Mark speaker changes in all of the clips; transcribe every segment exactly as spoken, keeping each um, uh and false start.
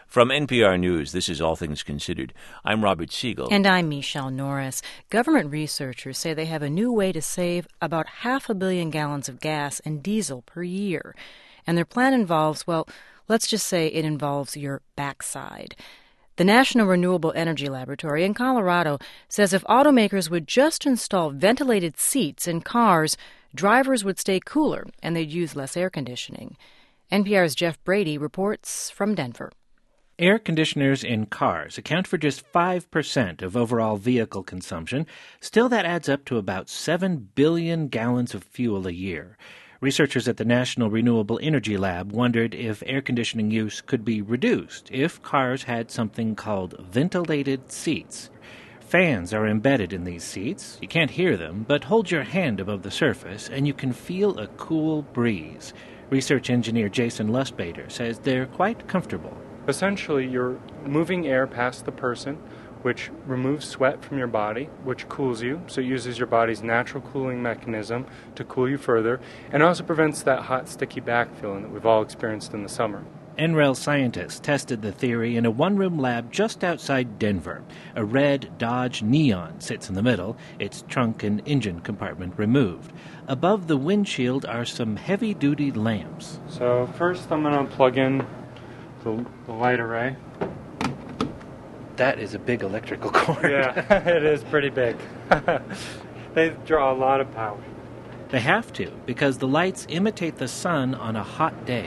Speaker 1: From N P R News, this is All Things Considered. I'm Robert Siegel.
Speaker 2: And I'm Michelle Norris. Government researchers say they have a new way to save about half a billion gallons of gas and diesel per year. And their plan involves, well, let's just say it involves your backside. The National Renewable Energy Laboratory in Colorado says if automakers would just install ventilated seats in cars, drivers would stay cooler and they'd use less air conditioning. N P R's Jeff Brady reports from Denver.
Speaker 3: Air conditioners in cars account for just five percent of overall vehicle consumption. Still, that adds up to about seven billion gallons of fuel a year. Researchers at the National Renewable Energy Lab wondered if air conditioning use could be reduced if cars had something called ventilated seats. Fans are embedded in these seats. You can't hear them, but hold your hand above the surface and you can feel a cool breeze. Research engineer Jason Lustbader says they're quite comfortable.
Speaker 4: Essentially, you're moving air past the person, which removes sweat from your body, which cools you. So it uses your body's natural cooling mechanism to cool you further, and also prevents that hot, sticky back feeling that we've all experienced in the summer.
Speaker 3: N R E L scientists tested the theory in a one-room lab just outside Denver. A red Dodge Neon sits in the middle, its trunk and engine compartment removed. Above the windshield are some heavy-duty lamps.
Speaker 4: So first I'm going to plug in the, the light array.
Speaker 3: That is a big electrical cord.
Speaker 4: Yeah, it is pretty big. They draw a lot of power.
Speaker 3: They have to, because the lights imitate the sun on a hot day.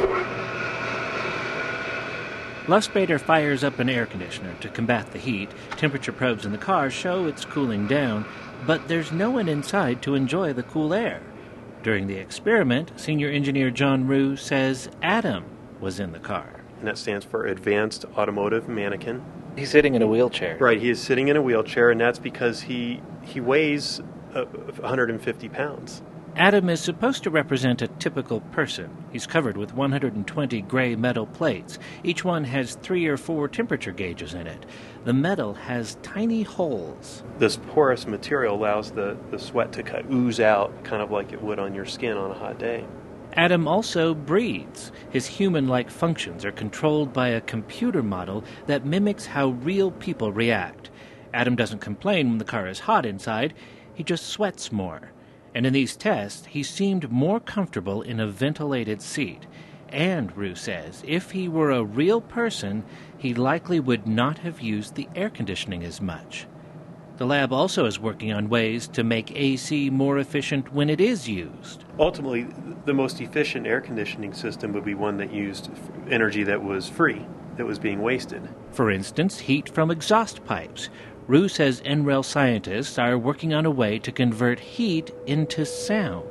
Speaker 3: Lustbader fires up an air conditioner to combat the heat. Temperature probes in the car show it's cooling down, but there's no one inside to enjoy the cool air. During the experiment, senior engineer John Rue says Adam was in the car.
Speaker 5: And that stands for Advanced Automotive Mannequin.
Speaker 3: He's sitting in a wheelchair.
Speaker 5: Right, he is sitting in a wheelchair, and that's because he he weighs uh, one hundred fifty pounds.
Speaker 3: Adam is supposed to represent a typical person. He's covered with one hundred twenty gray metal plates. Each one has three or four temperature gauges in it. The metal has tiny holes.
Speaker 5: This porous material allows the, the sweat to kind of ooze out, kind of like it would on your skin on a hot day.
Speaker 3: Adam also breathes. His human-like functions are controlled by a computer model that mimics how real people react. Adam doesn't complain when the car is hot inside. He just sweats more. And in these tests, he seemed more comfortable in a ventilated seat. And, Rue says, if he were a real person, he likely would not have used the air conditioning as much. The lab also is working on ways to make A C more efficient when it is used.
Speaker 5: Ultimately, the most efficient air conditioning system would be one that used energy that was free, that was being wasted.
Speaker 3: For instance, heat from exhaust pipes. Rue says N R E L scientists are working on a way to convert heat into sound.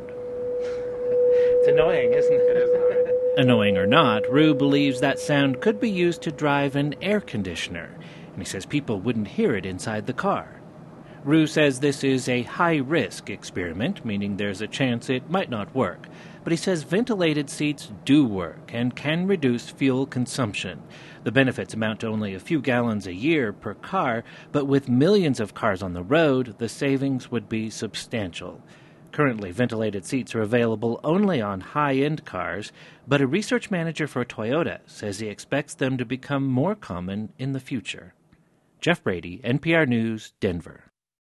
Speaker 3: It's annoying, isn't it? It is annoying. Annoying or not, Rue believes that sound could be used to drive an air conditioner, and he says people wouldn't hear it inside the car. Rue says this is a high-risk experiment, meaning there's a chance it might not work. But he says ventilated seats do work and can reduce fuel consumption. The benefits amount to only a few gallons a year per car, but with millions of cars on the road, the savings would be substantial. Currently, ventilated seats are available only on high-end cars, but a research manager for Toyota says he expects them to become more common in the future. Jeff Brady, N P R News, Denver.